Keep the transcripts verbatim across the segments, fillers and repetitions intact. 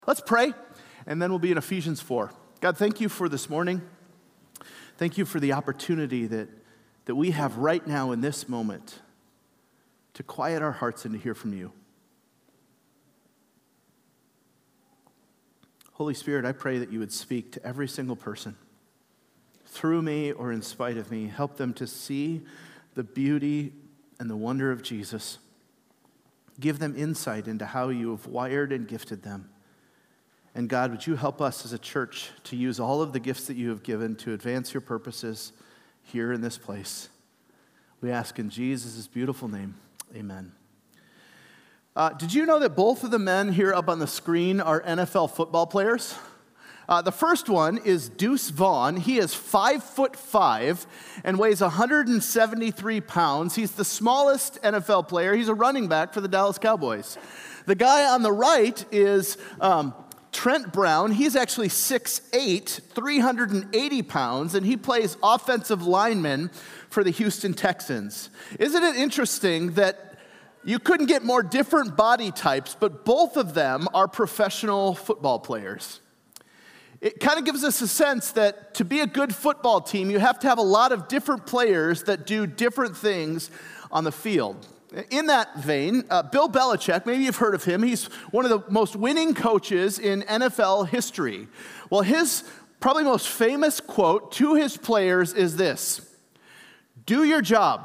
Let's pray, and then we'll be in Ephesians four. God, thank you for this morning. Thank you for the opportunity that, that we have right now in this moment to quiet our hearts and to hear from you. Holy Spirit, I pray that you would speak to every single person through me or in spite of me. Help them to see the beauty and the wonder of Jesus. Give them insight into how you have wired and gifted them. And God, would you help us as a church to use all of the gifts that you have given to advance your purposes here in this place. We ask in Jesus' beautiful name, amen. Uh, did you know that both of the men here up on the screen are N F L football players? Uh, the first one is Deuce Vaughn. He is five foot five and weighs one hundred seventy-three pounds. He's the smallest N F L player. He's a running back for the Dallas Cowboys. The guy on the right is um, Trent Brown. He's actually six foot eight, three hundred eighty pounds, and he plays offensive lineman for the Houston Texans. Isn't it interesting that you couldn't get more different body types, but both of them are professional football players? It kind of gives us a sense that to be a good football team, you have to have a lot of different players that do different things on the field. In that vein, uh, Bill Belichick, maybe you've heard of him. He's one of the most winning coaches in N F L history. Well, his probably most famous quote to his players is this: do your job.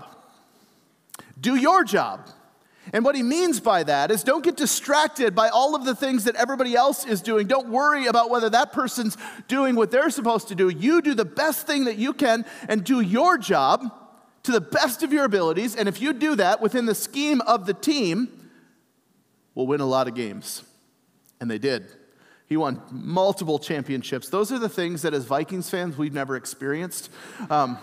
Do your job. And what he means by that is don't get distracted by all of the things that everybody else is doing. Don't worry about whether that person's doing what they're supposed to do. You do the best thing that you can and do your job to the best of your abilities. And if you do that within the scheme of the team, we'll win a lot of games. And they did. He won multiple championships. Those are the things that as Vikings fans we've never experienced. Um,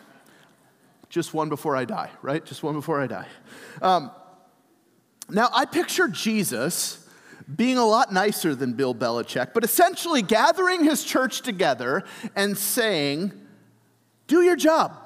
just one before I die, right? Just one before I die. Um, Now, I picture Jesus being a lot nicer than Bill Belichick, but essentially gathering his church together and saying, do your job.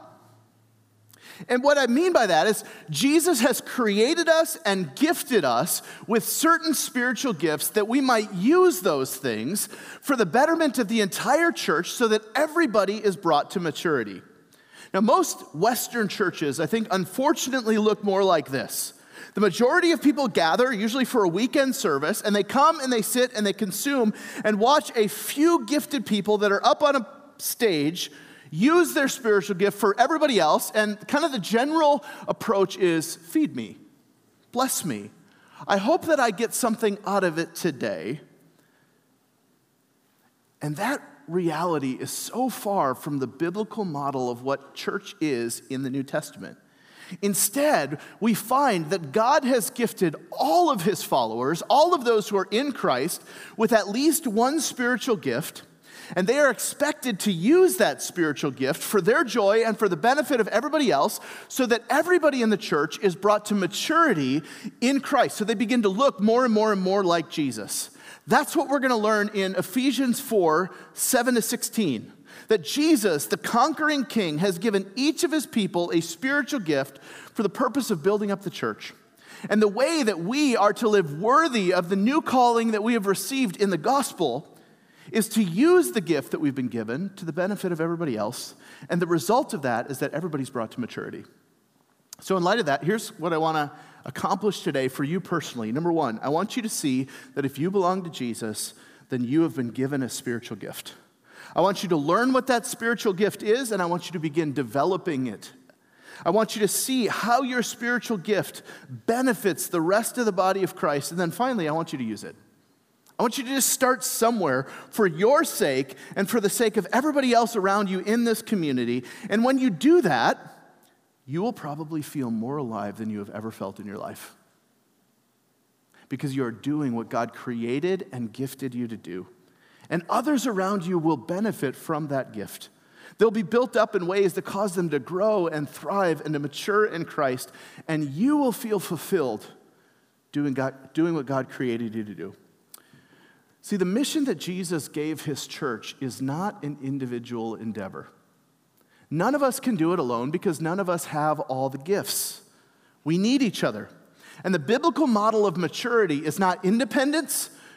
And what I mean by that is Jesus has created us and gifted us with certain spiritual gifts that we might use those things for the betterment of the entire church so that everybody is brought to maturity. Now, most Western churches, I think, unfortunately look more like this. The majority of people gather, usually for a weekend service, and they come and they sit and they consume and watch a few gifted people that are up on a stage use their spiritual gift for everybody else, and kind of the general approach is, feed me, bless me. I hope that I get something out of it today. And that reality is so far from the biblical model of what church is in the New Testament. Instead, we find that God has gifted all of his followers, all of those who are in Christ, with at least one spiritual gift, and they are expected to use that spiritual gift for their joy and for the benefit of everybody else, so that everybody in the church is brought to maturity in Christ, so they begin to look more and more and more like Jesus. That's what we're going to learn in Ephesians four, seven to sixteen. That Jesus, the conquering king, has given each of his people a spiritual gift for the purpose of building up the church. And the way that we are to live worthy of the new calling that we have received in the gospel is to use the gift that we've been given to the benefit of everybody else. And the result of that is that everybody's brought to maturity. So in light of that, here's what I want to accomplish today for you personally. Number one, I want you to see that if you belong to Jesus, then you have been given a spiritual gift. I want you to learn what that spiritual gift is, and I want you to begin developing it. I want you to see how your spiritual gift benefits the rest of the body of Christ, and then finally, I want you to use it. I want you to just start somewhere for your sake and for the sake of everybody else around you in this community, and when you do that, you will probably feel more alive than you have ever felt in your life, because you are doing what God created and gifted you to do. And others around you will benefit from that gift. They'll be built up in ways that cause them to grow and thrive and to mature in Christ. And you will feel fulfilled doing, God, doing what God created you to do. See, the mission that Jesus gave his church is not an individual endeavor. None of us can do it alone because none of us have all the gifts. We need each other. And the biblical model of maturity is not independence,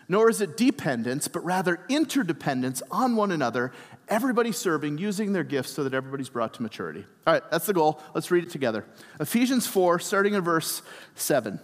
nor is it dependence, but rather interdependence on one another, everybody serving, using their gifts so that everybody's brought to maturity. All right, that's the goal. Let's read it together. Ephesians four, starting in verse seven.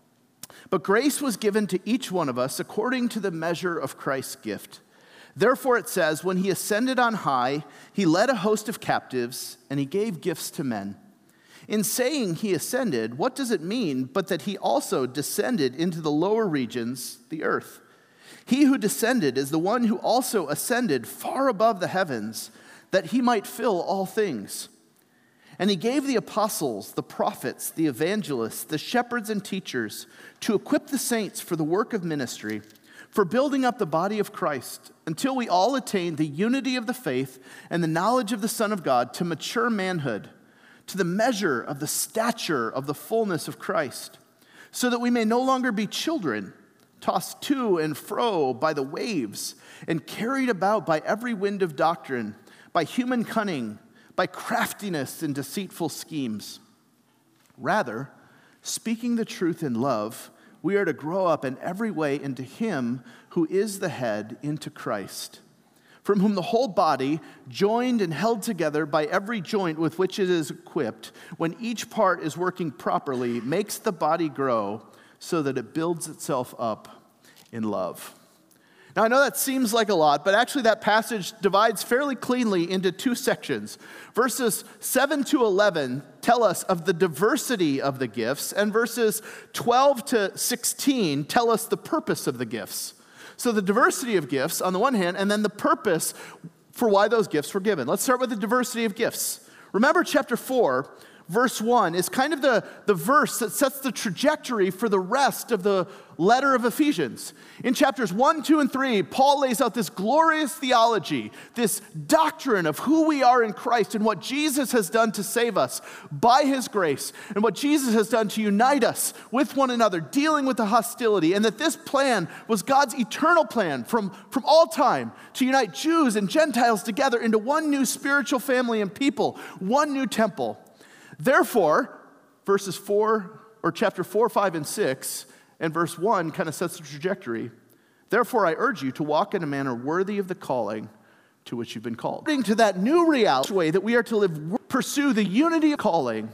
But grace was given to each one of us according to the measure of Christ's gift. Therefore it says, when he ascended on high, he led a host of captives, and he gave gifts to men. In saying he ascended, what does it mean but that he also descended into the lower regions, the earth? He who descended is the one who also ascended far above the heavens, that he might fill all things. And he gave the apostles, the prophets, the evangelists, the shepherds and teachers to equip the saints for the work of ministry, for building up the body of Christ, until we all attain the unity of the faith and the knowledge of the Son of God, to mature manhood, to the measure of the stature of the fullness of Christ, so that we may no longer be children, tossed to and fro by the waves, and carried about by every wind of doctrine, by human cunning, by craftiness and deceitful schemes. Rather, speaking the truth in love, we are to grow up in every way into him who is the head, into Christ, from whom the whole body, joined and held together by every joint with which it is equipped, when each part is working properly, makes the body grow so that it builds itself up in love. Now, I know that seems like a lot, but actually that passage divides fairly cleanly into two sections. Verses seven to eleven tell us of the diversity of the gifts, and verses twelve to sixteen tell us the purpose of the gifts. So the diversity of gifts on the one hand, and then the purpose for why those gifts were given. Let's start with the diversity of gifts. Remember chapter four, verse one is kind of the, the verse that sets the trajectory for the rest of the letter of Ephesians. In chapters one, two, and three, Paul lays out this glorious theology, this doctrine of who we are in Christ and what Jesus has done to save us by his grace, and what Jesus has done to unite us with one another, dealing with the hostility, and that this plan was God's eternal plan from, from all time to unite Jews and Gentiles together into one new spiritual family and people, one new temple. Therefore, verses four, or chapter four, five, and six, and verse one kind of sets the trajectory. Therefore, I urge you to walk in a manner worthy of the calling to which you've been called. According to that new reality way that we are to live, pursue the unity of calling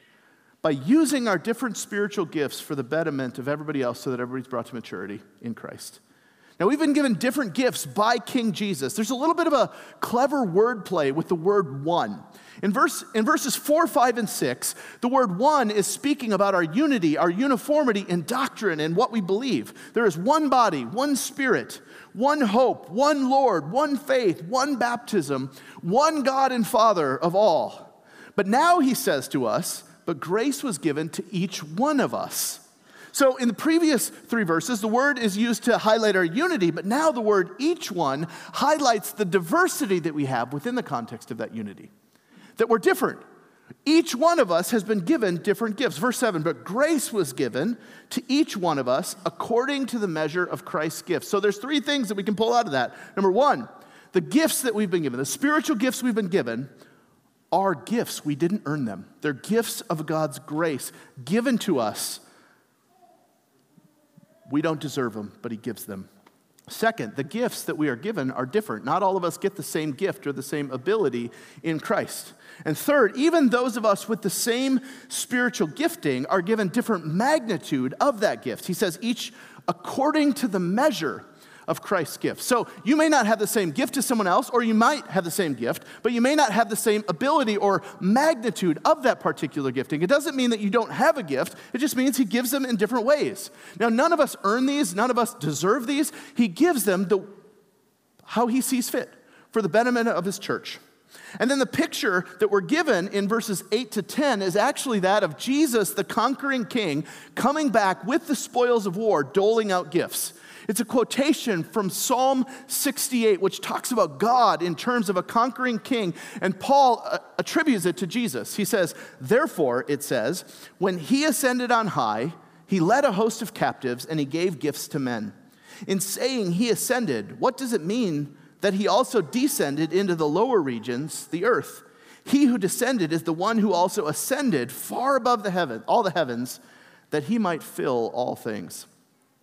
by using our different spiritual gifts for the betterment of everybody else so that everybody's brought to maturity in Christ. Now, we've been given different gifts by King Jesus. There's a little bit of a clever wordplay with the word one. In, verse, in verses four, five, and six, the word one is speaking about our unity, our uniformity in doctrine and what we believe. There is one body, one spirit, one hope, one Lord, one faith, one baptism, one God and Father of all. But now he says to us, but grace was given to each one of us. So in the previous three verses, the word is used to highlight our unity, but now the word each one highlights the diversity that we have within the context of that unity. That we're different. Each one of us has been given different gifts. Verse seven, but grace was given to each one of us according to the measure of Christ's gifts. So there's three things that we can pull out of that. Number one, the gifts that we've been given, the spiritual gifts we've been given, are gifts. We didn't earn them. They're gifts of God's grace given to us. We don't deserve them, but he gives them. Second, the gifts that we are given are different. Not all of us get the same gift or the same ability in Christ. And third, even those of us with the same spiritual gifting are given different magnitude of that gift. He says each according to the measure of Christ's gift. So you may not have the same gift as someone else, or you might have the same gift, but you may not have the same ability or magnitude of that particular gifting. It doesn't mean that you don't have a gift. It just means he gives them in different ways. Now, none of us earn these. None of us deserve these. He gives them the how he sees fit for the betterment of his church. And then the picture that we're given in verses eight to ten is actually that of Jesus, the conquering king, coming back with the spoils of war, doling out gifts. It's a quotation from Psalm sixty-eight, which talks about God in terms of a conquering king, and Paul uh, attributes it to Jesus. He says, therefore, it says, when he ascended on high, he led a host of captives, and he gave gifts to men. In saying he ascended, what does it mean that he also descended into the lower regions, the earth? He who descended is the one who also ascended far above the heaven, all the heavens, that he might fill all things.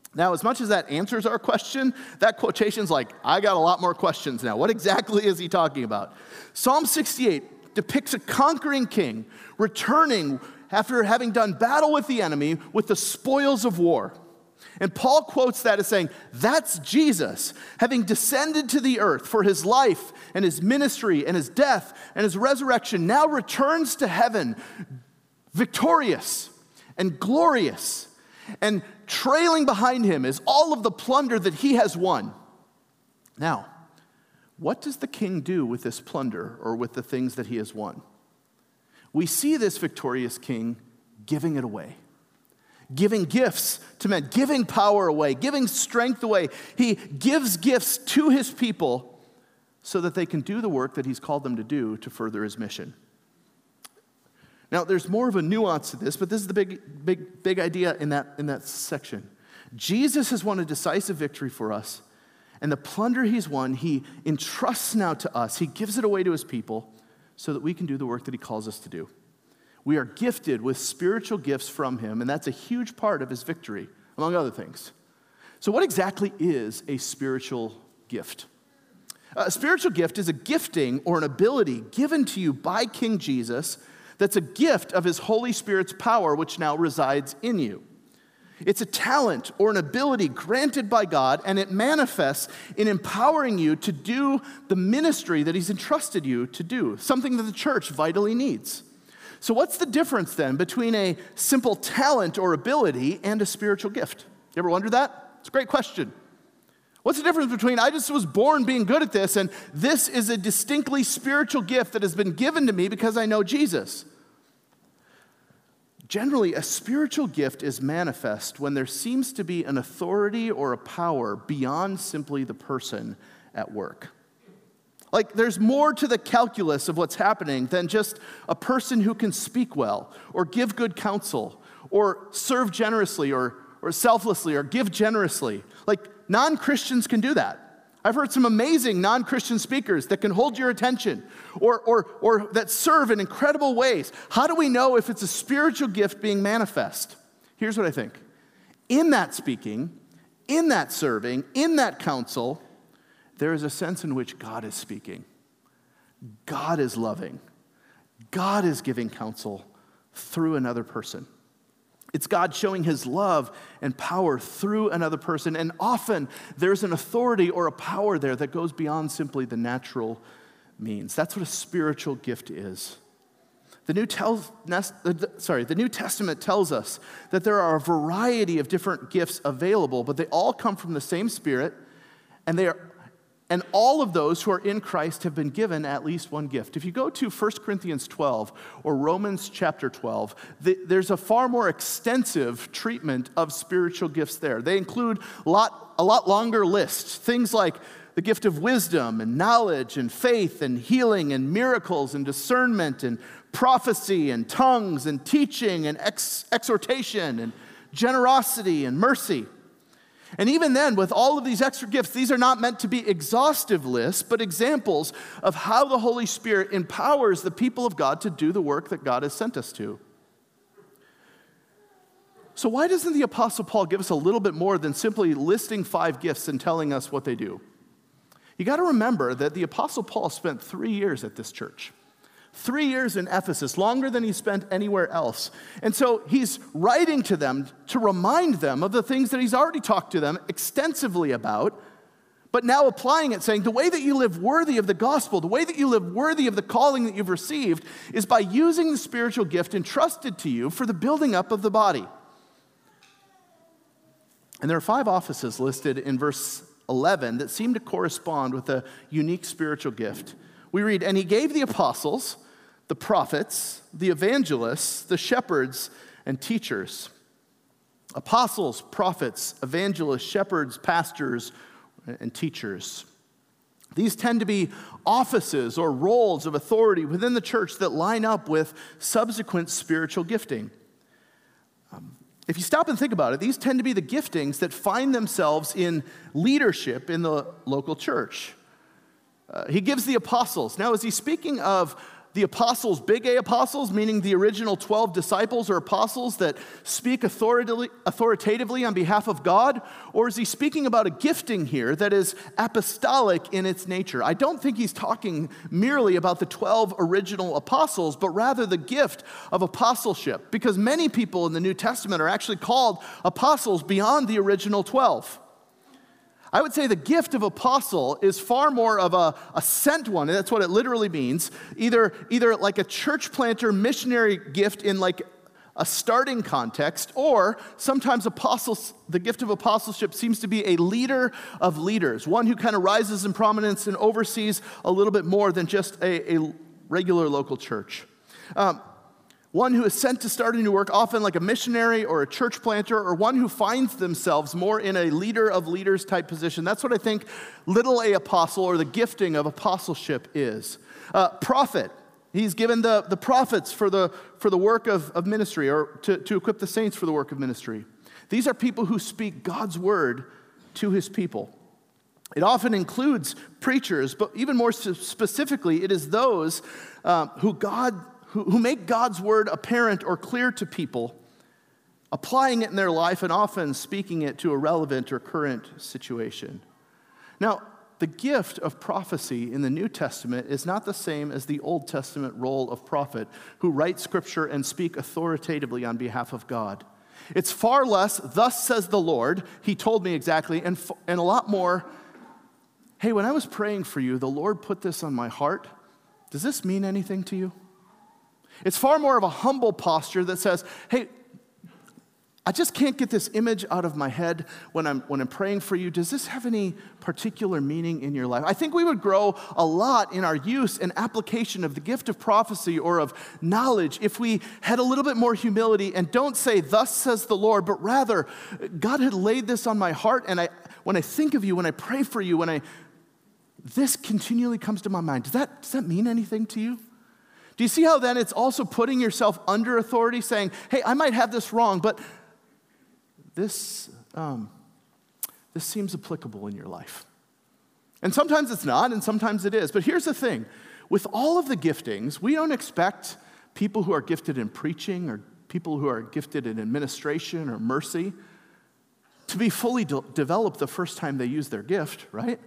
Now, as much as that answers our question, that quotation's like, I got a lot more questions now. What exactly is he talking about? Psalm sixty-eight depicts a conquering king returning after having done battle with the enemy with the spoils of war. And Paul quotes that as saying, that's Jesus, having descended to the earth for his life and his ministry and his death and his resurrection, now returns to heaven victorious and glorious. And trailing behind him is all of the plunder that he has won. Now, what does the king do with this plunder or with the things that he has won? We see this victorious king giving it away, giving gifts to men, giving power away, giving strength away. He gives gifts to his people so that they can do the work that he's called them to do to further his mission. Now, there's more of a nuance to this, but this is the big, big, big idea in that, in that section. Jesus has won a decisive victory for us, and the plunder he's won, he entrusts now to us. He gives it away to his people so that we can do the work that he calls us to do. We are gifted with spiritual gifts from him, and that's a huge part of his victory, among other things. So what exactly is a spiritual gift? A spiritual gift is a gifting or an ability given to you by King Jesus that's a gift of his Holy Spirit's power, which now resides in you. It's a talent or an ability granted by God, and it manifests in empowering you to do the ministry that he's entrusted you to do, something that the church vitally needs. So what's the difference then between a simple talent or ability and a spiritual gift? You ever wondered that? It's a great question. What's the difference between I just was born being good at this and this is a distinctly spiritual gift that has been given to me because I know Jesus? Generally, a spiritual gift is manifest when there seems to be an authority or a power beyond simply the person at work. Like there's more to the calculus of what's happening than just a person who can speak well or give good counsel or serve generously or, or selflessly or give generously. Like non-Christians can do that. I've heard some amazing non-Christian speakers that can hold your attention or, or, or that serve in incredible ways. How do we know if it's a spiritual gift being manifest? Here's what I think. In that speaking, in that serving, in that counsel, there is a sense in which God is speaking. God is loving. God is giving counsel through another person. It's God showing his love and power through another person. And often there's an authority or a power there that goes beyond simply the natural means. That's what a spiritual gift is. The New, tells, sorry, the New Testament tells us that there are a variety of different gifts available, but they all come from the same Spirit, and they are And all of those who are in Christ have been given at least one gift. If you go to First Corinthians twelve or Romans chapter twelve, there's a far more extensive treatment of spiritual gifts there. They include a lot, a lot longer list. Things like the gift of wisdom and knowledge and faith and healing and miracles and discernment and prophecy and tongues and teaching and ex- exhortation and generosity and mercy. And even then, with all of these extra gifts, these are not meant to be exhaustive lists, but examples of how the Holy Spirit empowers the people of God to do the work that God has sent us to. So why doesn't the Apostle Paul give us a little bit more than simply listing five gifts and telling us what they do? You got to remember that the Apostle Paul spent three years at this church. Three years in Ephesus, longer than he spent anywhere else. And so he's writing to them to remind them of the things that he's already talked to them extensively about, but now applying it, saying the way that you live worthy of the gospel, the way that you live worthy of the calling that you've received is by using the spiritual gift entrusted to you for the building up of the body. And there are five offices listed in verse eleven that seem to correspond with a unique spiritual gift. We read, and he gave the apostles, the prophets, the evangelists, the shepherds, and teachers. Apostles, prophets, evangelists, shepherds, pastors, and teachers. These tend to be offices or roles of authority within the church that line up with subsequent spiritual gifting. Um, if you stop and think about it, these tend to be the giftings that find themselves in leadership in the local church. Uh, he gives the apostles. Now, is he speaking of the apostles, big A apostles, meaning the original twelve disciples or apostles that speak authoritatively, authoritatively on behalf of God? Or is he speaking about a gifting here that is apostolic in its nature? I don't think he's talking merely about the twelve original apostles, but rather the gift of apostleship, because many people in the New Testament are actually called apostles beyond the original twelve. I would say the gift of apostle is far more of a, a sent one, and that's what it literally means. Either, either like a church planter missionary gift in like a starting context, or sometimes apostles, the gift of apostleship seems to be a leader of leaders, one who kind of rises in prominence and oversees a little bit more than just a, a regular local church. Um, One who is sent to start a new work, often like a missionary or a church planter, or one who finds themselves more in a leader of leaders type position. That's what I think little a apostle or the gifting of apostleship is. Uh, prophet, he's given the, the prophets for the, for the work of, of ministry, or to, to equip the saints for the work of ministry. These are people who speak God's word to his people. It often includes preachers, but even more specifically, it is those uh, who God who make God's word apparent or clear to people, applying it in their life and often speaking it to a relevant or current situation. Now, the gift of prophecy in the New Testament is not the same as the Old Testament role of prophet, who write scripture and speak authoritatively on behalf of God. It's far less, thus says the Lord, he told me exactly, and, and a lot more, hey, when I was praying for you, the Lord put this on my heart. Does this mean anything to you? It's far more of a humble posture that says, hey, I just can't get this image out of my head when I'm when I'm praying for you. Does this have any particular meaning in your life? I think we would grow a lot in our use and application of the gift of prophecy or of knowledge if we had a little bit more humility and don't say, thus says the Lord, but rather, God had laid this on my heart, and I when I think of you, when I pray for you, when I this continually comes to my mind. Does that does that mean anything to you? Do you see how then it's also putting yourself under authority, saying, hey, I might have this wrong, but this, um, this seems applicable in your life. And sometimes it's not, and sometimes it is. But here's the thing. With all of the giftings, we don't expect people who are gifted in preaching or people who are gifted in administration or mercy to be fully de- developed the first time they use their gift, right?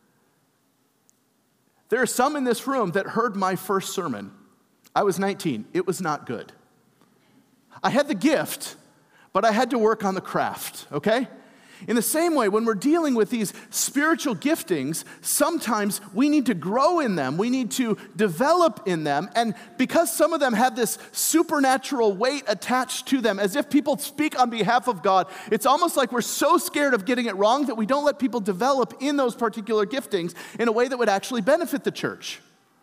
There are some in this room that heard my first sermon. I was nineteen. It was not good. I had the gift, but I had to work on the craft, okay? In the same way, when we're dealing with these spiritual giftings, sometimes we need to grow in them. We need to develop in them. And because some of them have this supernatural weight attached to them, as if people speak on behalf of God, it's almost like we're so scared of getting it wrong that we don't let people develop in those particular giftings in a way that would actually benefit the church.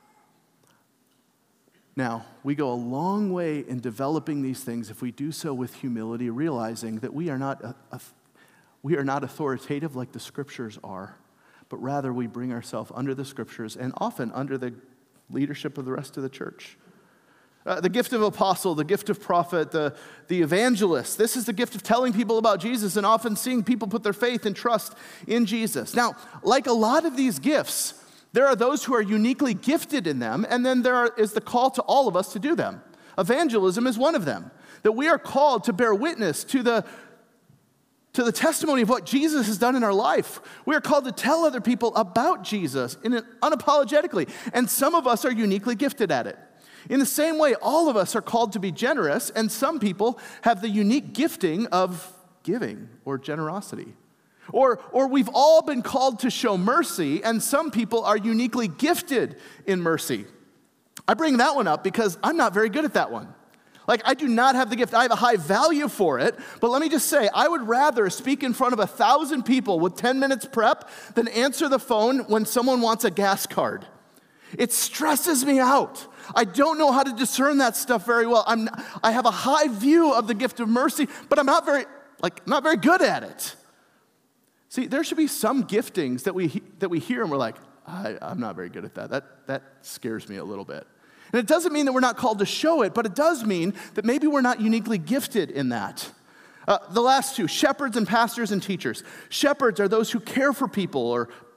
Now, we go a long way in developing these things if we do so with humility, realizing that we are not a, a, we are not authoritative like the Scriptures are, but rather we bring ourselves under the Scriptures and often under the leadership of the rest of the church. Uh, the gift of apostle, the gift of prophet, the, the evangelist. This is the gift of telling people about Jesus and often seeing people put their faith and trust in Jesus. Now, like a lot of these gifts, there are those who are uniquely gifted in them, and then there are, is the call to all of us to do them. Evangelism is one of them, that we are called to bear witness to the, to the testimony of what Jesus has done in our life. We are called to tell other people about Jesus in an, unapologetically, and some of us are uniquely gifted at it. In the same way, all of us are called to be generous, and some people have the unique gifting of giving or generosity. Or, or we've all been called to show mercy, and some people are uniquely gifted in mercy. I bring that one up because I'm not very good at that one. Like, I do not have the gift. I have a high value for it, but let me just say, I would rather speak in front of a thousand people with ten minutes prep than answer the phone when someone wants a gas card. It stresses me out. I don't know how to discern that stuff very well. I'm, I have a high view of the gift of mercy, but I'm not very, like, not very good at it. See, there should be some giftings that we that we hear and we're like, I, I'm not very good at that. That that scares me a little bit. And it doesn't mean that we're not called to show it, but it does mean that maybe we're not uniquely gifted in that. Uh, the last two, shepherds and pastors and teachers. Shepherds are those who care for people or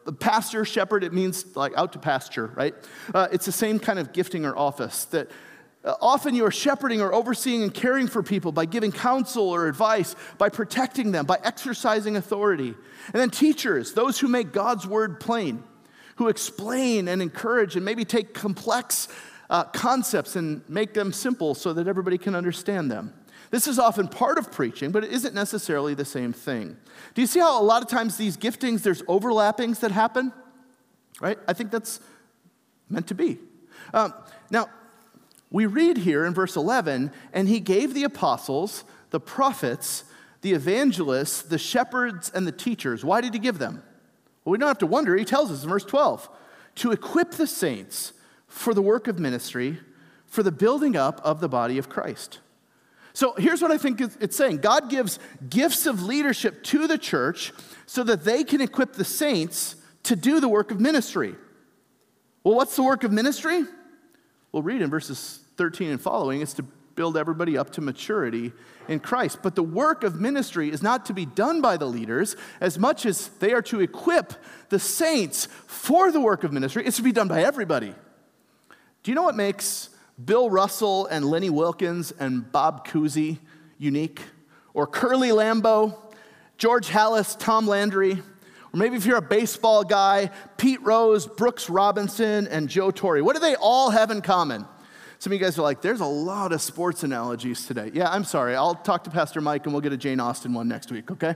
pastor, shepherd, it means like out to pasture, right? Uh, it's the same kind of gifting or office that uh, often you are shepherding or overseeing and caring for people by giving counsel or advice, by protecting them, by exercising authority. And then teachers, those who make God's word plain, who explain and encourage and maybe take complex uh, concepts and make them simple so that everybody can understand them. This is often part of preaching, but it isn't necessarily the same thing. Do you see how a lot of times these giftings, there's overlappings that happen? Right? I think that's meant to be. Um, now, we read here in verse eleven, and he gave the apostles, the prophets, the evangelists, the shepherds, and the teachers. Why did he give them? Well, we don't have to wonder. He tells us in verse twelve, to equip the saints for the work of ministry, for the building up of the body of Christ. So here's what I think it's saying. God gives gifts of leadership to the church so that they can equip the saints to do the work of ministry. Well, what's the work of ministry? We'll read in verses thirteen and following. It's to build everybody up to maturity in Christ. But the work of ministry is not to be done by the leaders as much as they are to equip the saints for the work of ministry. It's to be done by everybody. Do you know what makes Bill Russell and Lenny Wilkins and Bob Cousy unique? Or Curly Lambeau, George Hallis, Tom Landry, or maybe if you're a baseball guy, Pete Rose, Brooks Robinson, and Joe Torre. What do they all have in common? Some of you guys are like, there's a lot of sports analogies today. Yeah, I'm sorry. I'll talk to Pastor Mike and we'll get a Jane Austen one next week, okay?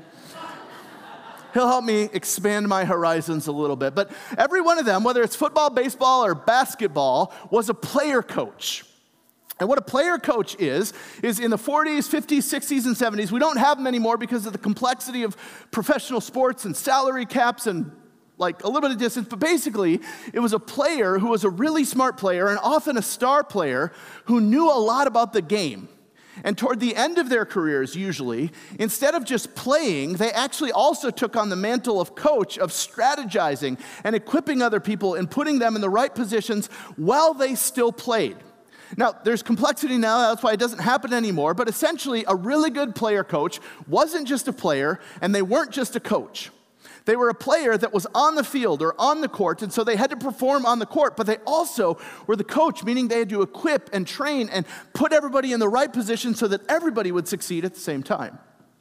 He'll help me expand my horizons a little bit. But every one of them, whether it's football, baseball, or basketball, was a player coach. And what a player coach is, is in the forties, fifties, sixties, and seventies, we don't have them anymore because of the complexity of professional sports and salary caps and like a little bit of distance. But basically, it was a player who was a really smart player and often a star player who knew a lot about the game. And toward the end of their careers, usually, instead of just playing, they actually also took on the mantle of coach, of strategizing and equipping other people and putting them in the right positions while they still played. Now, there's complexity now, that's why it doesn't happen anymore, but essentially, a really good player coach wasn't just a player, and they weren't just a coach. They were a player that was on the field or on the court, and so they had to perform on the court, but they also were the coach, meaning they had to equip and train and put everybody in the right position so that everybody would succeed at the same time.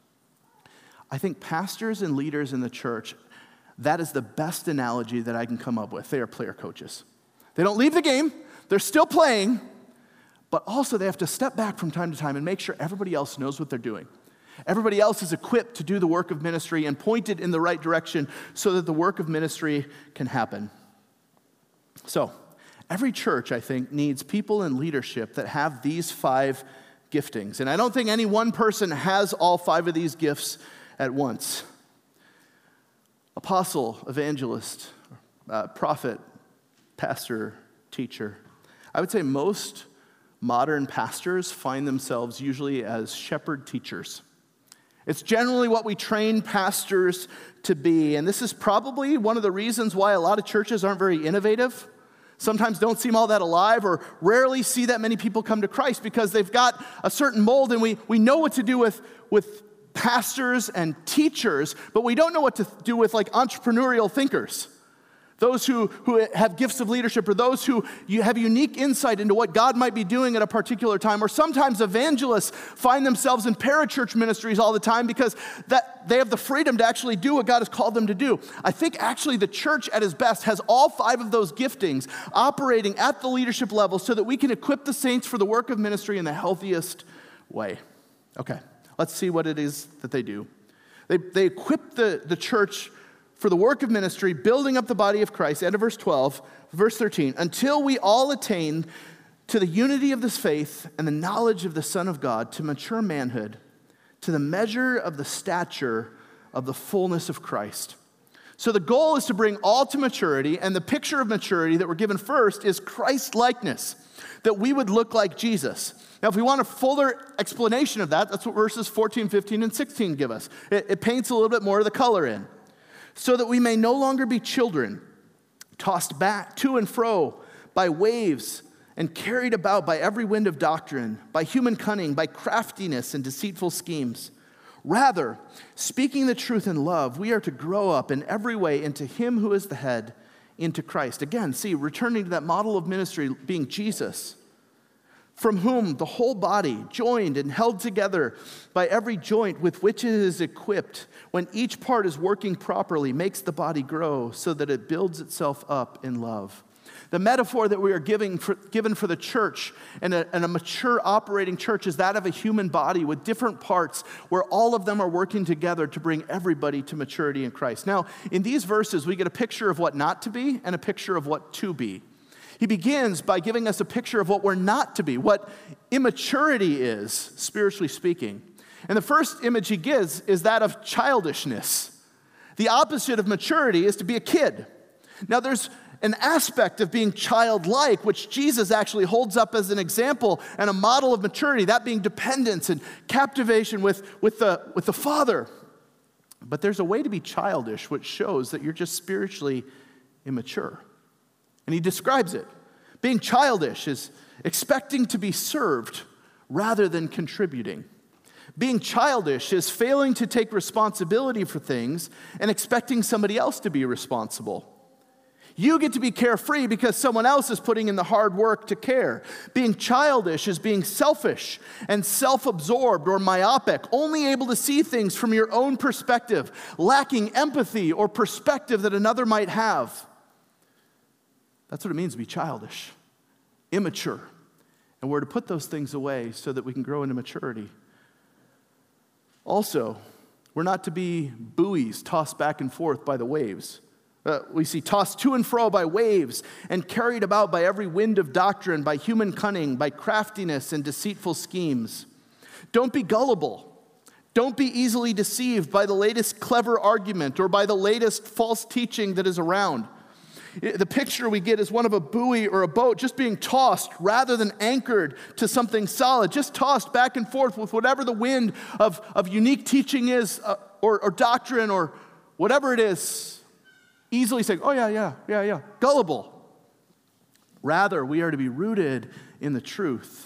I think pastors and leaders in the church, that is the best analogy that I can come up with. They are player coaches. They don't leave the game, they're still playing, but also they have to step back from time to time and make sure everybody else knows what they're doing. Everybody else is equipped to do the work of ministry and pointed in the right direction so that the work of ministry can happen. So, every church, I think, needs people in leadership that have these five giftings. And I don't think any one person has all five of these gifts at once. Apostle, evangelist, uh, prophet, pastor, teacher. I would say most modern pastors find themselves usually as shepherd teachers. It's generally what we train pastors to be, and this is probably one of the reasons why a lot of churches aren't very innovative, sometimes don't seem all that alive, or rarely see that many people come to Christ because they've got a certain mold, and we, we know what to do with, with pastors and teachers, but we don't know what to do with like entrepreneurial thinkers. Those who, who have gifts of leadership, or those who you have unique insight into what God might be doing at a particular time. Or sometimes evangelists find themselves in parachurch ministries all the time because that they have the freedom to actually do what God has called them to do. I think actually the church at its best has all five of those giftings operating at the leadership level so that we can equip the saints for the work of ministry in the healthiest way. Okay, let's see what it is that they do. They, they equip the, the church for the work of ministry, building up the body of Christ, end of verse twelve, verse thirteen, until we all attain to the unity of this faith and the knowledge of the Son of God, to mature manhood, to the measure of the stature of the fullness of Christ. So the goal is to bring all to maturity, and the picture of maturity that we're given first is Christ-likeness, that we would look like Jesus. Now, if we want a fuller explanation of that, that's what verses fourteen, fifteen, and sixteen give us. It, it paints a little bit more of the color in. So that we may no longer be children, tossed back to and fro by waves and carried about by every wind of doctrine, by human cunning, by craftiness and deceitful schemes. Rather, speaking the truth in love, we are to grow up in every way into him who is the head, into Christ. Again, see, returning to that model of ministry being Jesus, from whom the whole body, joined and held together by every joint with which it is equipped, when each part is working properly, makes the body grow so that it builds itself up in love. The metaphor that we are giving for, given for the church and a, and a mature operating church is that of a human body with different parts where all of them are working together to bring everybody to maturity in Christ. Now, in these verses, we get a picture of what not to be and a picture of what to be. He begins by giving us a picture of what we're not to be, what immaturity is, spiritually speaking. And the first image he gives is that of childishness. The opposite of maturity is to be a kid. Now, there's an aspect of being childlike, which Jesus actually holds up as an example and a model of maturity, that being dependence and captivation with, with, the, with the Father. But there's a way to be childish, which shows that you're just spiritually immature. And he describes it. Being childish is expecting to be served rather than contributing. Being childish is failing to take responsibility for things and expecting somebody else to be responsible. You get to be carefree because someone else is putting in the hard work to care. Being childish is being selfish and self-absorbed or myopic, only able to see things from your own perspective, lacking empathy or perspective that another might have. That's what it means to be childish, immature. And we're to put those things away so that we can grow into maturity. Also, we're not to be buoys tossed back and forth by the waves. Uh, we see tossed to and fro by waves and carried about by every wind of doctrine, by human cunning, by craftiness and deceitful schemes. Don't be gullible. Don't be easily deceived by the latest clever argument or by the latest false teaching that is around. The picture we get is one of a buoy or a boat just being tossed rather than anchored to something solid, just tossed back and forth with whatever the wind of, of unique teaching is uh, or, or doctrine or whatever it is. Easily saying, oh yeah, yeah, yeah, yeah, gullible. Rather, we are to be rooted in the truth.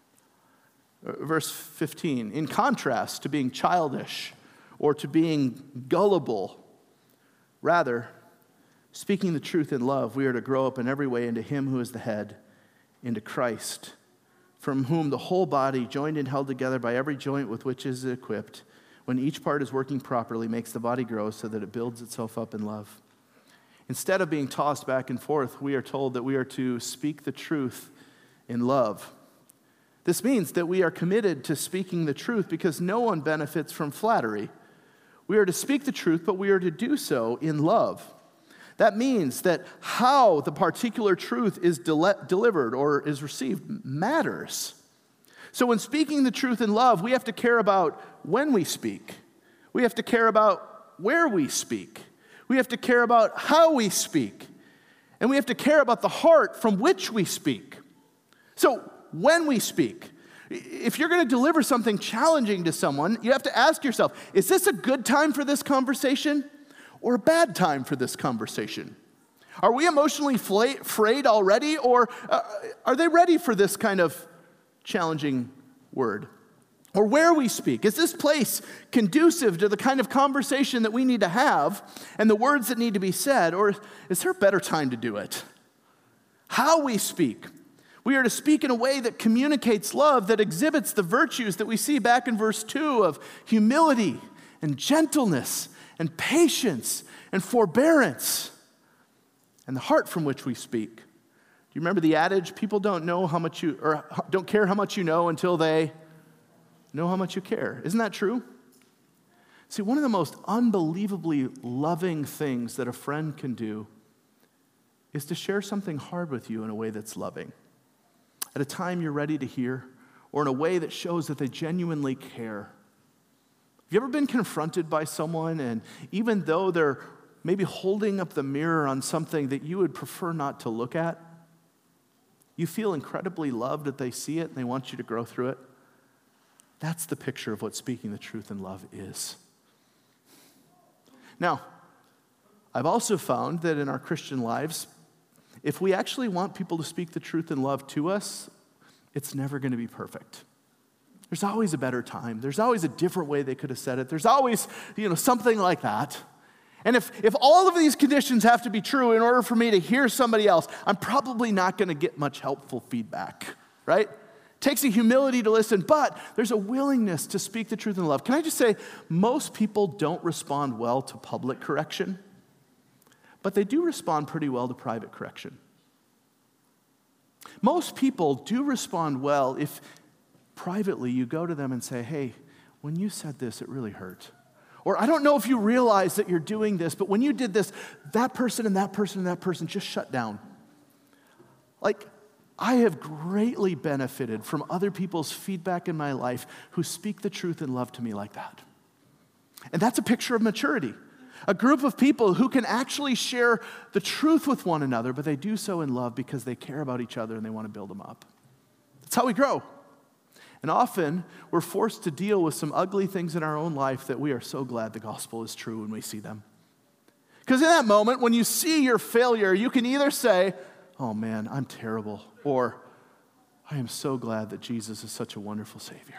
Verse fifteen, in contrast to being childish or to being gullible, rather, speaking the truth in love, we are to grow up in every way into him who is the head, into Christ, from whom the whole body, joined and held together by every joint with which it is equipped, when each part is working properly, makes the body grow so that it builds itself up in love. Instead of being tossed back and forth, we are told that we are to speak the truth in love. This means that we are committed to speaking the truth because no one benefits from flattery. We are to speak the truth, but we are to do so in love. That means that how the particular truth is del- delivered or is received matters. So when speaking the truth in love, we have to care about when we speak. We have to care about where we speak. We have to care about how we speak. And we have to care about the heart from which we speak. So when we speak, if you're going to deliver something challenging to someone, you have to ask yourself, is this a good time for this conversation or a bad time for this conversation? Are we emotionally frayed already, or uh, are they ready for this kind of challenging word? Or where we speak, is this place conducive to the kind of conversation that we need to have and the words that need to be said, or is there a better time to do it? How we speak. We are to speak in a way that communicates love, that exhibits the virtues that we see back in verse two of humility and gentleness and patience and forbearance and the heart from which we speak. Do you remember the adage, people don't know how much you, or don't care how much you know until they know how much you care? Isn't that true? See, one of the most unbelievably loving things that a friend can do is to share something hard with you in a way that's loving, at a time you're ready to hear, or in a way that shows that they genuinely care. Have you ever been confronted by someone, and even though they're maybe holding up the mirror on something that you would prefer not to look at, you feel incredibly loved that they see it and they want you to grow through it? That's the picture of what speaking the truth in love is. Now, I've also found that in our Christian lives, if we actually want people to speak the truth in love to us, it's never going to be perfect. There's always a better time. There's always a different way they could have said it. There's always, you know, something like that. And if, if all of these conditions have to be true in order for me to hear somebody else, I'm probably not going to get much helpful feedback, right? It takes a humility to listen, but there's a willingness to speak the truth in love. Can I just say, most people don't respond well to public correction, but they do respond pretty well to private correction. Most people do respond well if privately you go to them and say, hey, when you said this, it really hurt. Or I don't know if you realize that you're doing this, but when you did this, that person and that person and that person just shut down. Like, I have greatly benefited from other people's feedback in my life who speak the truth in love to me like that. And that's a picture of maturity. A group of people who can actually share the truth with one another, but they do so in love because they care about each other and they want to build them up. That's how we grow. And often, we're forced to deal with some ugly things in our own life that we are so glad the gospel is true when we see them. Because in that moment, when you see your failure, you can either say, oh man, I'm terrible, or I am so glad that Jesus is such a wonderful Savior.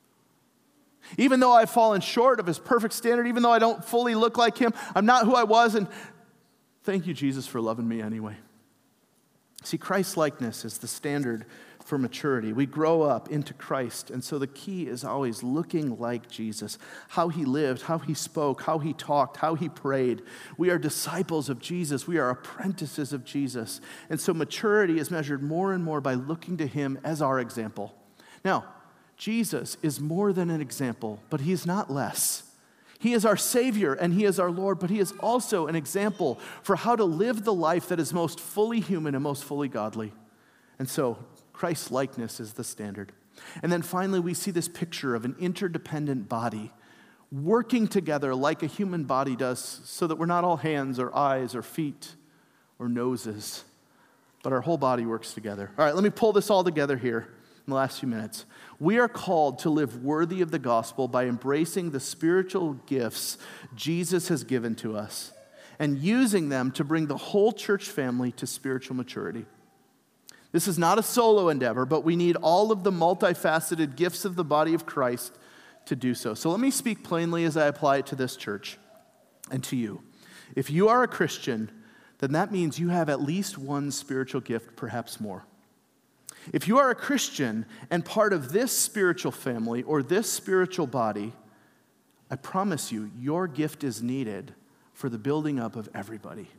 Even though I've fallen short of his perfect standard, even though I don't fully look like him, I'm not who I was, and thank you, Jesus, for loving me anyway. See, Christ-likeness is the standard for maturity. We grow up into Christ, and so the key is always looking like Jesus, how he lived, how he spoke, how he talked, how he prayed. We are disciples of Jesus. We are apprentices of Jesus. And so maturity is measured more and more by looking to him as our example. Now, Jesus is more than an example, but he is not less. He is our Savior and he is our Lord, but he is also an example for how to live the life that is most fully human and most fully godly. And so Christ-likeness is the standard. And then finally, we see this picture of an interdependent body working together like a human body does so that we're not all hands or eyes or feet or noses, but our whole body works together. All right, let me pull this all together here in the last few minutes. We are called to live worthy of the gospel by embracing the spiritual gifts Jesus has given to us and using them to bring the whole church family to spiritual maturity. This is not a solo endeavor, but we need all of the multifaceted gifts of the body of Christ to do so. So let me speak plainly as I apply it to this church and to you. If you are a Christian, then that means you have at least one spiritual gift, perhaps more. If you are a Christian and part of this spiritual family or this spiritual body, I promise you, your gift is needed for the building up of everybody.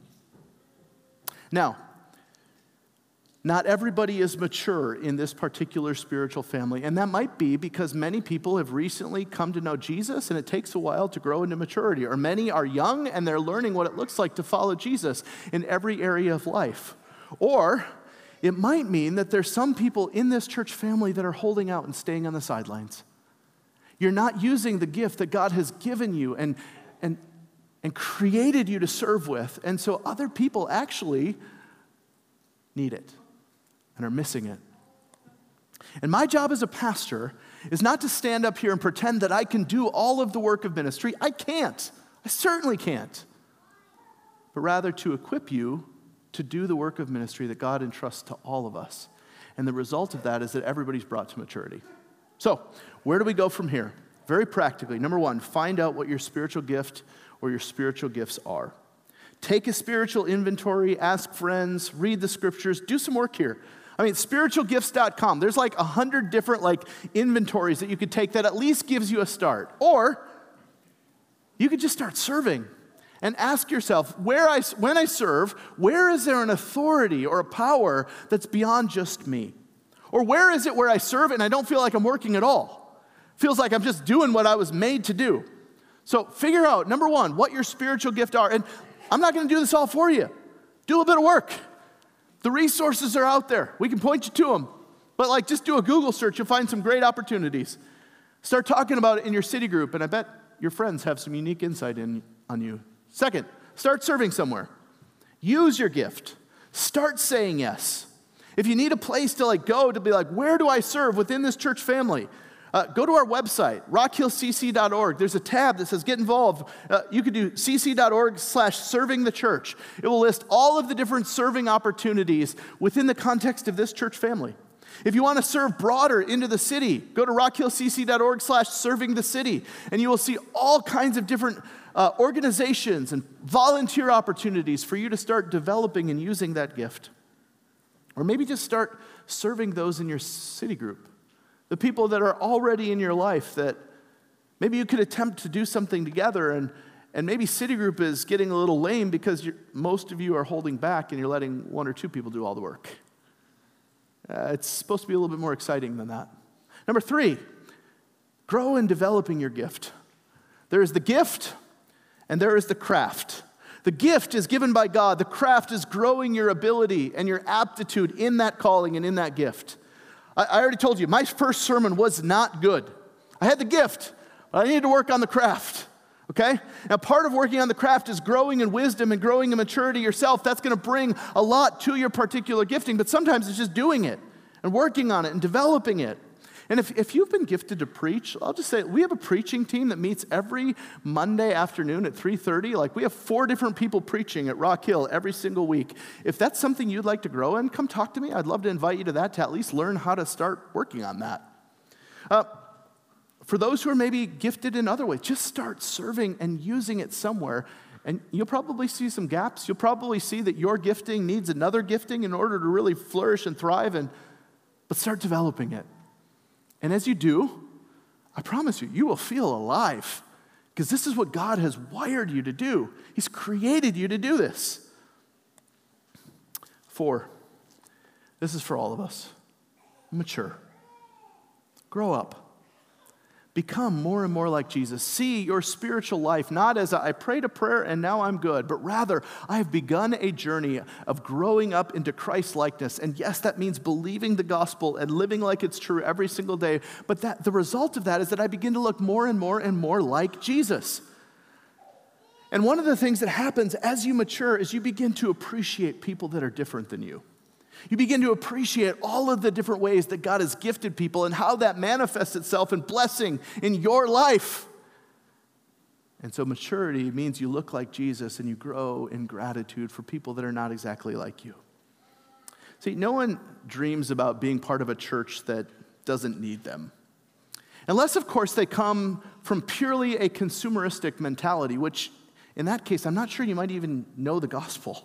Now, not everybody is mature in this particular spiritual family, and that might be because many people have recently come to know Jesus, and it takes a while to grow into maturity, or many are young, and they're learning what it looks like to follow Jesus in every area of life. Or it might mean that there's some people in this church family that are holding out and staying on the sidelines. You're not using the gift that God has given you and, and, and created you to serve with, and so other people actually need it and are missing it. And my job as a pastor is not to stand up here and pretend that I can do all of the work of ministry. I can't. I certainly can't. But rather to equip you to do the work of ministry that God entrusts to all of us. And the result of that is that everybody's brought to maturity. So, where do we go from here? Very practically. Number one, find out what your spiritual gift or your spiritual gifts are. Take a spiritual inventory, ask friends, read the scriptures, do some work here. I mean, spiritual gifts dot com, there's like a hundred different like inventories that you could take that at least gives you a start. Or you could just start serving and ask yourself, where I, when I serve, where is there an authority or a power that's beyond just me? Or where is it where I serve and I don't feel like I'm working at all? Feels like I'm just doing what I was made to do. So figure out, number one, what your spiritual gift are. And I'm not going to do this all for you. Do a little bit of work. The resources are out there. We can point you to them. But like, just do a Google search. You'll find some great opportunities. Start talking about it in your city group, and I bet your friends have some unique insight in, on you. Second, start serving somewhere. Use your gift. Start saying yes. If you need a place to like go to be like, where do I serve within this church family? Uh, go to our website, rock hill c c dot org. There's a tab that says get involved. Uh, you could do cc.org slash serving the church. It will list all of the different serving opportunities within the context of this church family. If you want to serve broader into the city, go to rockhillcc.org slash serving the city, and you will see all kinds of different uh, organizations and volunteer opportunities for you to start developing and using that gift. Or maybe just start serving those in your city group, the people that are already in your life that maybe you could attempt to do something together, and, and maybe city group is getting a little lame because you're, most of you are holding back and you're letting one or two people do all the work. Uh, it's supposed to be a little bit more exciting than that. Number three, grow in developing your gift. There is the gift and there is the craft. The gift is given by God. The craft is growing your ability and your aptitude in that calling and in that gift. I, I already told you, my first sermon was not good. I had the gift, but I needed to work on the craft. Okay? Now, part of working on the craft is growing in wisdom and growing in maturity yourself. That's going to bring a lot to your particular gifting, but sometimes it's just doing it and working on it and developing it. And if, if you've been gifted to preach, I'll just say, we have a preaching team that meets every Monday afternoon at three thirty. Like, we have four different people preaching at Rock Hill every single week. If that's something you'd like to grow in, come talk to me. I'd love to invite you to that, to at least learn how to start working on that. Uh, For those who are maybe gifted in other ways, just start serving and using it somewhere, and you'll probably see some gaps. You'll probably see that your gifting needs another gifting in order to really flourish and thrive, and but start developing it. And as you do, I promise you, you will feel alive, because this is what God has wired you to do. He's created you to do this. Four, this is for all of us. Mature. Grow up. Become more and more like Jesus. See your spiritual life not as a, I prayed a prayer and now I'm good, but rather I have begun a journey of growing up into Christ-likeness. And yes, that means believing the gospel and living like it's true every single day. But that the result of that is that I begin to look more and more and more like Jesus. And one of the things that happens as you mature is you begin to appreciate people that are different than you. You begin to appreciate all of the different ways that God has gifted people and how that manifests itself in blessing in your life. And so maturity means you look like Jesus and you grow in gratitude for people that are not exactly like you. See, no one dreams about being part of a church that doesn't need them. Unless, of course, they come from purely a consumeristic mentality, which in that case, I'm not sure you might even know the gospel.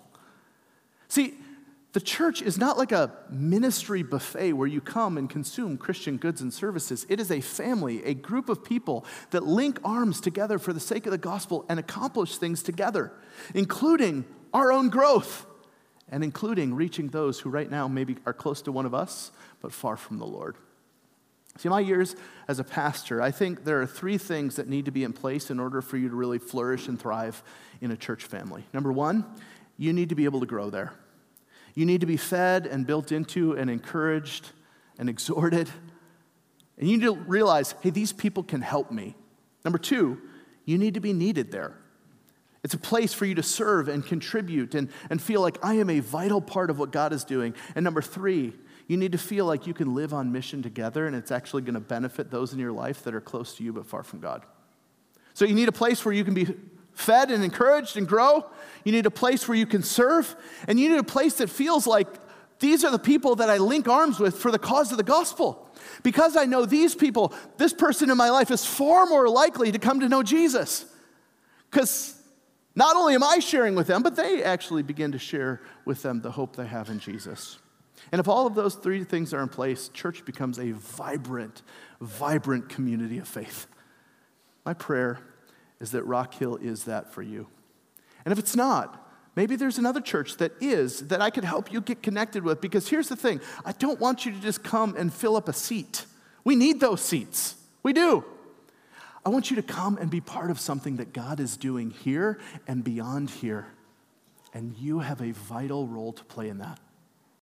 See, the church is not like a ministry buffet where you come and consume Christian goods and services. It is a family, a group of people that link arms together for the sake of the gospel and accomplish things together, including our own growth and including reaching those who right now maybe are close to one of us, but far from the Lord. See, my years as a pastor, I think there are three things that need to be in place in order for you to really flourish and thrive in a church family. Number one, you need to be able to grow there. You need to be fed and built into and encouraged and exhorted. And you need to realize, hey, these people can help me. Number two, you need to be needed there. It's a place for you to serve and contribute and, and feel like I am a vital part of what God is doing. And number three, you need to feel like you can live on mission together and it's actually going to benefit those in your life that are close to you but far from God. So you need a place where you can be fed and encouraged and grow. You need a place where you can serve. And you need a place that feels like these are the people that I link arms with for the cause of the gospel. Because I know these people, this person in my life is far more likely to come to know Jesus. Because not only am I sharing with them, but they actually begin to share with them the hope they have in Jesus. And if all of those three things are in place, church becomes a vibrant, vibrant community of faith. My prayer is that Rock Hill is that for you. And if it's not, maybe there's another church that is, that I could help you get connected with, because here's the thing, I don't want you to just come and fill up a seat. We need those seats. We do. I want you to come and be part of something that God is doing here and beyond here. And you have a vital role to play in that.